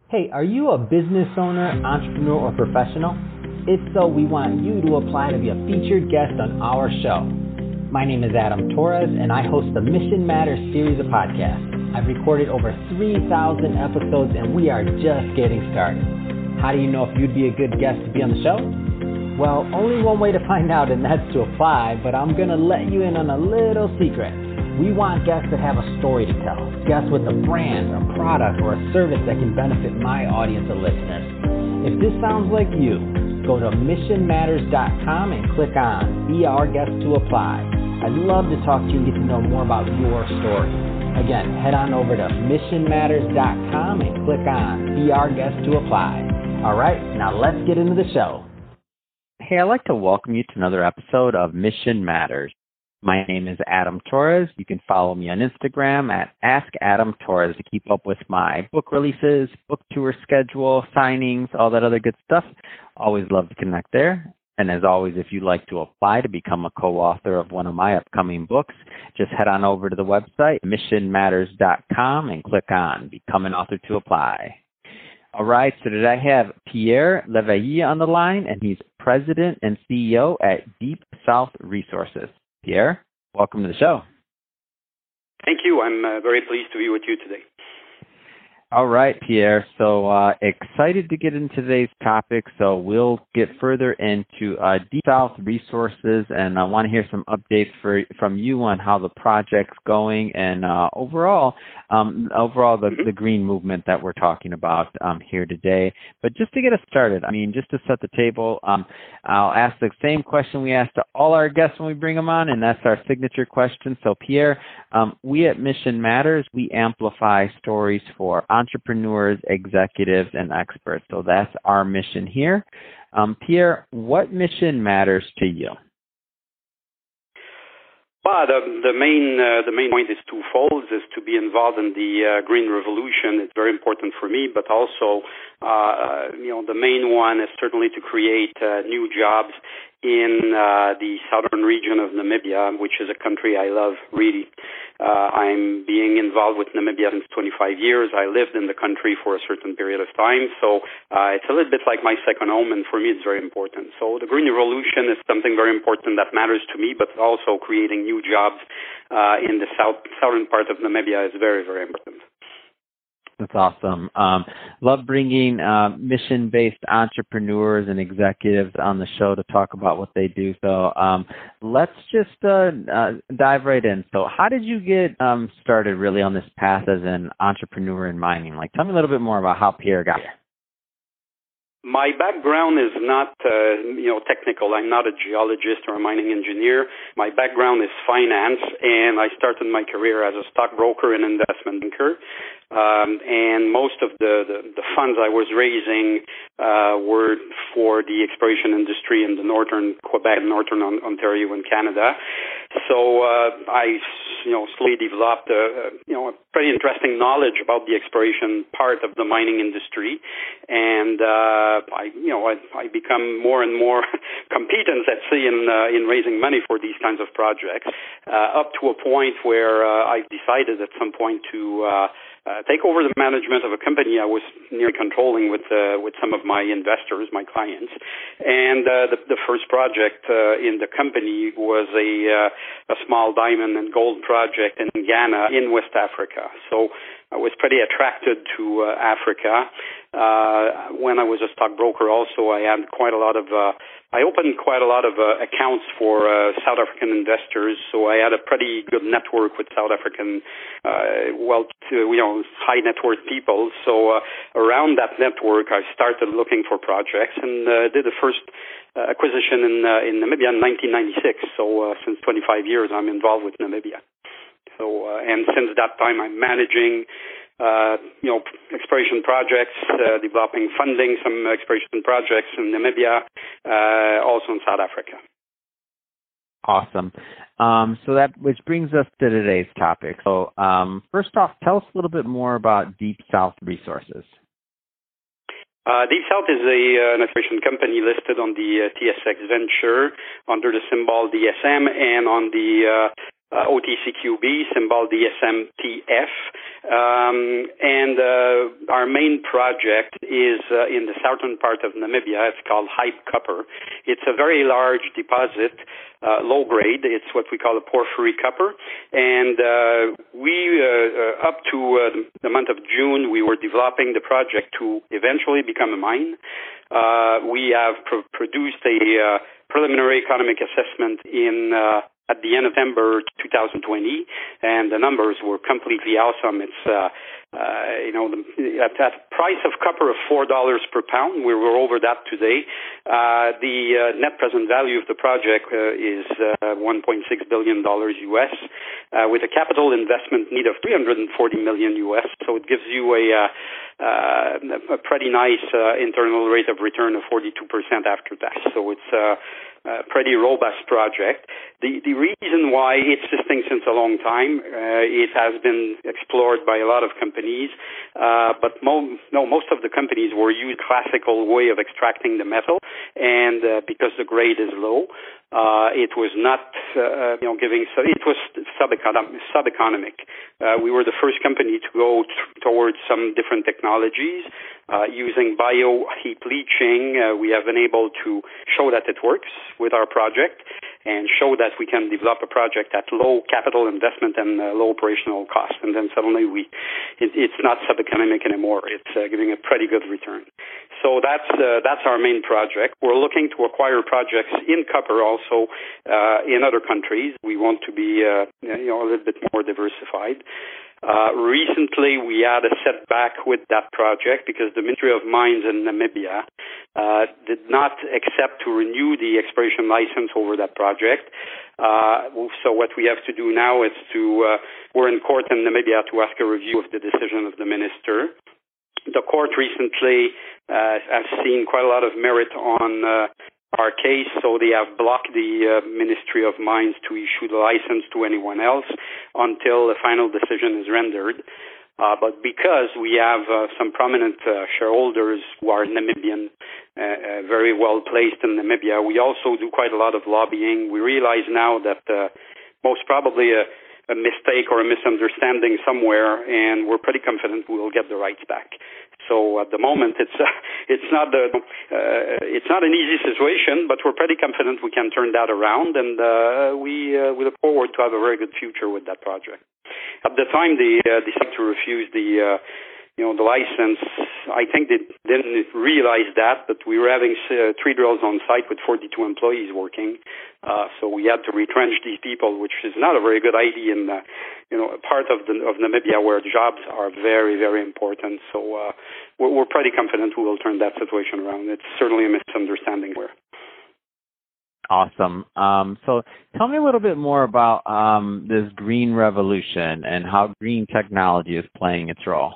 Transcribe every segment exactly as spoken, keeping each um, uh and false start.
Hey, are you a business owner, entrepreneur, or professional? If so, we want you to apply to be a featured guest on our show. My name is Adam Torres, and I host the Mission Matters series of podcasts. I've recorded over three thousand episodes, and we are just getting started. How do you know if you'd be a good guest to be on the show? Well, only one way to find out, and that's to apply, but I'm going to let you in on a little secret. We want guests that have a story to tell, guests with a brand, a product, or a service that can benefit my audience of listeners. If this sounds like you, go to mission matters dot com and click on Be Our Guest to Apply. I'd love to talk to you and get to know more about your story. Again, head on over to mission matters dot com and click on Be Our Guest to Apply. All right, now let's get into the show. Hey, I'd like to welcome you to another episode of Mission Matters. My name is Adam Torres. You can follow me on Instagram at Ask Adam Torres to keep up with my book releases, book tour schedule, signings, all that other good stuff. Always love to connect there. And as always, if you'd like to apply to become a co-author of one of my upcoming books, just head on over to the website, mission matters dot com, and click on Become an Author to Apply. All right, so today I have Pierre Leveille on the line, and he's President and C E O at Deep South Resources. Pierre, welcome to the show. Thank you. I'm uh, very pleased to be with you today. All right, Pierre. So uh, excited to get into today's topic. So we'll get further into uh, Deep South Resources, and I want to hear some updates for, from you on how the project's going and uh, overall, um, overall the, mm-hmm. the green movement that we're talking about um, here today. But just to get us started, I mean, just to set the table, um, I'll ask the same question we ask to all our guests when we bring them on, and that's our signature question. So, Pierre, um, we at Mission Matters, we amplify stories for entrepreneurs, executives, and experts. So that's our mission here. Um, Pierre, what mission matters to you? Well, the, the main uh, the main point is twofold: is to be involved in the uh, green revolution. It's very important for me, but also, uh, you know, the main one is certainly to create uh, new jobs in uh, the southern region of Namibia, which is a country I love really. Uh, I'm being involved with Namibia since twenty-five years. I lived in the country for a certain period of time, so uh, it's a little bit like my second home, and for me it's very important. So the green revolution is something very important that matters to me, but also creating new jobs uh, in the south southern part of Namibia is very, very important. That's awesome. Um, love bringing uh, mission-based entrepreneurs and executives on the show to talk about what they do. So um, let's just uh, uh, dive right in. So how did you get um, started really on this path as an entrepreneur in mining? Like, tell me a little bit more about how Pierre got here. My background is not, uh, you know, technical. I'm not a geologist or a mining engineer. My background is finance, and I started my career as a stockbroker and investment banker. Um, and most of the, the, the funds I was raising uh, were for the exploration industry in the northern Quebec, northern Ontario, and Canada. So uh, I, you know, slowly developed a, you know, a pretty interesting knowledge about the exploration part of the mining industry, and uh, I, you know, I, I become more and more competent, let's say, in uh, in raising money for these kinds of projects, uh, up to a point where uh, I decided at some point to uh, Uh, take over the management of a company I was nearly controlling with uh, with some of my investors, my clients. And uh, the, the first project uh, in the company was a, uh, a small diamond and gold project in Ghana in West Africa. So I was pretty attracted to uh, Africa. Uh, when I was a stockbroker also, I had quite a lot of, uh, I opened quite a lot of uh, accounts for uh, South African investors, so I had a pretty good network with South African, uh, well, to, you know, high net worth people. So uh, around that network, I started looking for projects and uh, did the first uh, acquisition in, uh, in Namibia in nineteen ninety-six. So uh, since twenty-five years, I'm involved with Namibia. So, uh, and since that time, I'm managing, uh, you know, exploration projects, uh, developing funding, some exploration projects in Namibia, uh, also in South Africa. Awesome. Um, so that which brings us to today's topic. So um, first off, tell us a little bit more about Deep South Resources. Uh, Deep South is a, uh, an exploration company listed on the uh, T S X Venture under the symbol D S M and on the uh, uh, O T C Q B, symbol D S M T F. Um, and uh, our main project is uh, in the southern part of Namibia. It's called Hype Copper. It's a very large deposit, uh, low grade. It's what we call a porphyry copper. And uh, we, uh, uh, up to uh, the month of June, we were developing the project to eventually become a mine. Uh, we have pr- produced a uh, preliminary economic assessment in uh, at the end of September two thousand twenty, and the numbers were completely awesome. It's, uh, uh, you know, the, at that price of copper of four dollars per pound, we were over that today. Uh, the uh, net present value of the project uh, is uh, one point six billion dollars U S, uh, with a capital investment need of three hundred forty million U S. So it gives you a, uh, uh, a pretty nice uh, internal rate of return of forty-two percent after tax. So it's uh, a pretty robust project. The the reason why it's existing since a long time, uh, it has been explored by a lot of companies, uh, but mo- no, most of the companies were using classical way of extracting the metal, and uh, because the grade is low, uh, it was not, uh, you know, giving. So it was sub-economic. sub-economic. Uh, we were the first company to go t- towards some different technologies. Uh, using bio heap leaching, uh, we have been able to show that it works with our project and show that we can develop a project at low capital investment and uh, low operational cost. And then suddenly we, it, it's not sub-economic anymore. It's uh, giving a pretty good return. So that's uh, that's our main project. We're looking to acquire projects in copper also uh, in other countries. We want to be uh, you know a little bit more diversified. Uh, recently, we had a setback with that project because the Ministry of Mines in Namibia uh, did not accept to renew the exploration license over that project. Uh, so what we have to do now is to, uh, we're in court in Namibia to ask a review of the decision of the minister. The court recently uh, has seen quite a lot of merit on uh, our case, so they have blocked the uh, Ministry of Mines to issue the license to anyone else until a final decision is rendered. Uh, but because we have uh, some prominent uh, shareholders who are Namibian, uh, uh, very well placed in Namibia, we also do quite a lot of lobbying. We realize now that uh, most probably a, a mistake or a misunderstanding somewhere, and we're pretty confident we will get the rights back. So at the moment, it's uh, it's not the uh, it's not an easy situation, but we're pretty confident we can turn that around, and uh, we uh, we look forward to have a very good future with that project. At the time, they uh, decided to refuse the uh, you know the license. I think they didn't realize that, but we were having uh, three drills on site with forty-two employees working, uh, so we had to retrench these people, which is not a very good idea in uh, you know a part of the of Namibia where jobs are very very important. So uh, we're, we're pretty confident we will turn that situation around. It's certainly a misunderstanding where. Awesome. Um, so tell me a little bit more about um, this green revolution and how green technology is playing its role.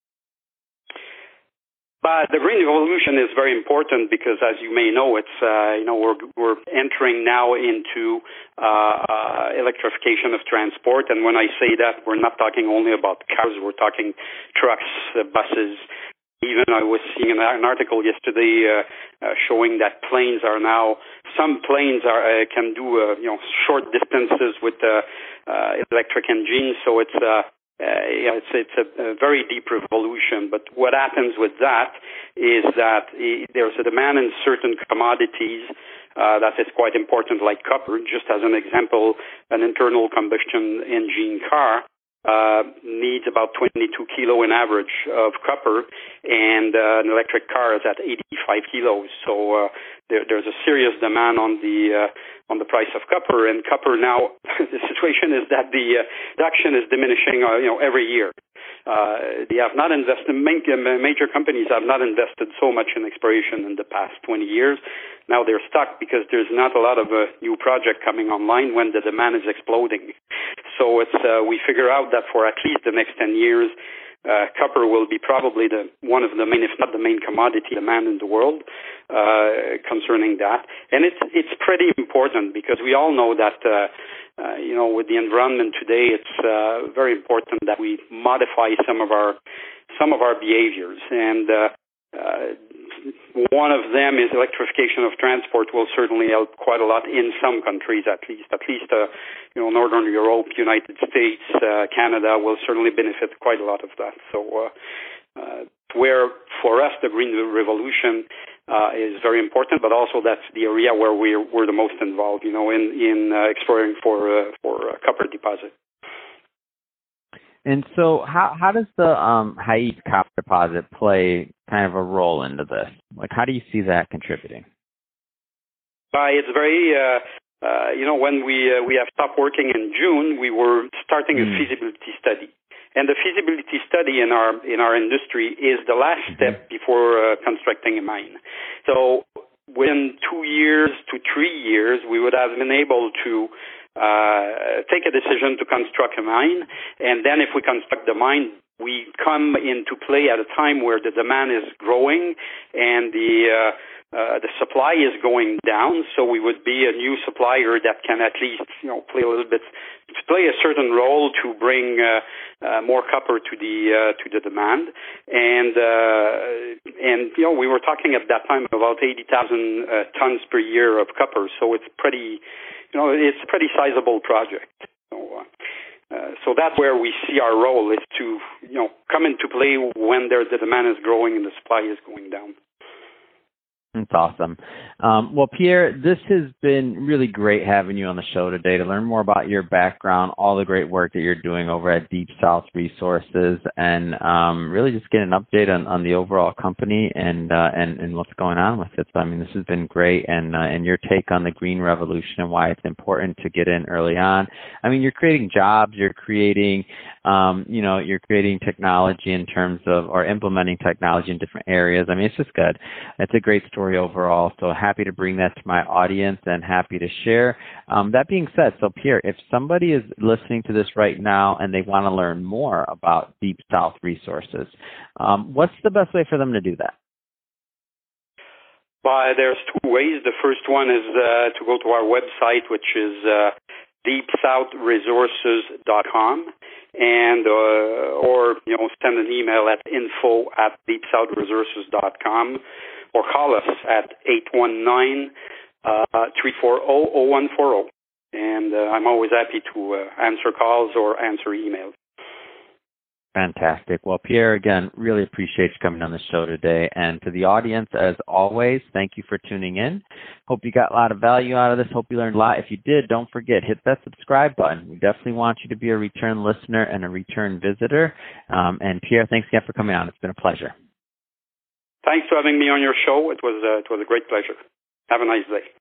But the green revolution is very important because, as you may know, it's uh, you know we're we're entering now into uh, uh, electrification of transport, and when I say that, we're not talking only about cars. We're talking trucks, uh, buses. Even I was seeing an, an article yesterday uh, uh, showing that planes are now some planes are uh, can do uh, you know short distances with uh, uh, electric engines. So it's uh, Uh, yeah, it's it's a, a very deep revolution. But what happens with that is that uh, there's a demand in certain commodities uh, that is quite important, like copper. Just as an example, an internal combustion engine car uh, needs about twenty-two kilo in average of copper, and uh, an electric car is at eighty-five kilos. So uh, there, there's a serious demand on the uh, on the price of copper, and copper now, the situation is that the uh, production is diminishing, uh, you know, every year. Uh, they have not invested, major companies have not invested so much in exploration in the past twenty years. Now they're stuck because there's not a lot of a new project coming online when the demand is exploding. So it's, uh, we figure out that for at least the next ten years, Uh, copper will be probably the one of the main, if not the main commodity demand in the world uh, concerning that. And it's it's pretty important because we all know that, uh, uh, you know, with the environment today, it's uh, very important that we modify some of our some of our behaviors. And uh, uh, one of them is electrification of transport will certainly help quite a lot in some countries, at least. At least, uh, you know, Northern Europe, United States, uh, Canada will certainly benefit quite a lot of that. So, uh, uh, where for us the green revolution uh, is very important, but also that's the area where we're we're the most involved. You know, in in uh, exploring for uh, for uh, copper deposit. And so how how does the um, Haït copper deposit play kind of a role into this? Like, how do you see that contributing? Uh, it's very, uh, uh, you know, when we uh, we have stopped working in June, we were starting a mm. feasibility study. And the feasibility study in our in our industry is the last mm-hmm. step before uh, constructing a mine. So within two years to three years, we would have been able to Uh, take a decision to construct a mine, and then if we construct the mine, we come into play at a time where the demand is growing and the uh, uh, the supply is going down. So we would be a new supplier that can at least, you know, play a little bit, play a certain role to bring uh, uh, more copper to the uh, to the demand. And uh, and you know, we were talking at that time about eighty thousand uh, tons per year of copper. So it's pretty. You know, it's a pretty sizable project. So, uh, uh, so that's where we see our role is to, you know, come into play when there, the demand is growing and the supply is going down. That's awesome. Um, well, Pierre, this has been really great having you on the show today to learn more about your background, all the great work that you're doing over at Deep South Resources, and um, really just get an update on, on the overall company and, uh, and and what's going on with it. So, I mean, this has been great, and uh, and your take on the green revolution and why it's important to get in early on. I mean, you're creating jobs, you're creating, um, you know, you're creating technology in terms of, or implementing technology in different areas. I mean, it's just good. It's a great story overall, so happy to bring that to my audience and happy to share. Um, that being said, so Pierre, if somebody is listening to this right now and they want to learn more about Deep South Resources, um, what's the best way for them to do that? Well, there's two ways. The first one is uh, to go to our website, which is uh, deep south resources dot com, and uh, or you know send an email at info at deep south resources dot com. Or call us at eight one nine, three four zero, zero one four zero. And uh, I'm always happy to uh, answer calls or answer emails. Fantastic. Well, Pierre, again, really appreciate you coming on the show today. And to the audience, as always, thank you for tuning in. Hope you got a lot of value out of this. Hope you learned a lot. If you did, don't forget, hit that subscribe button. We definitely want you to be a return listener and a return visitor. Um, and Pierre, thanks again for coming on. It's been a pleasure. Thanks for having me on your show. It was uh, it was a great pleasure. Have a nice day.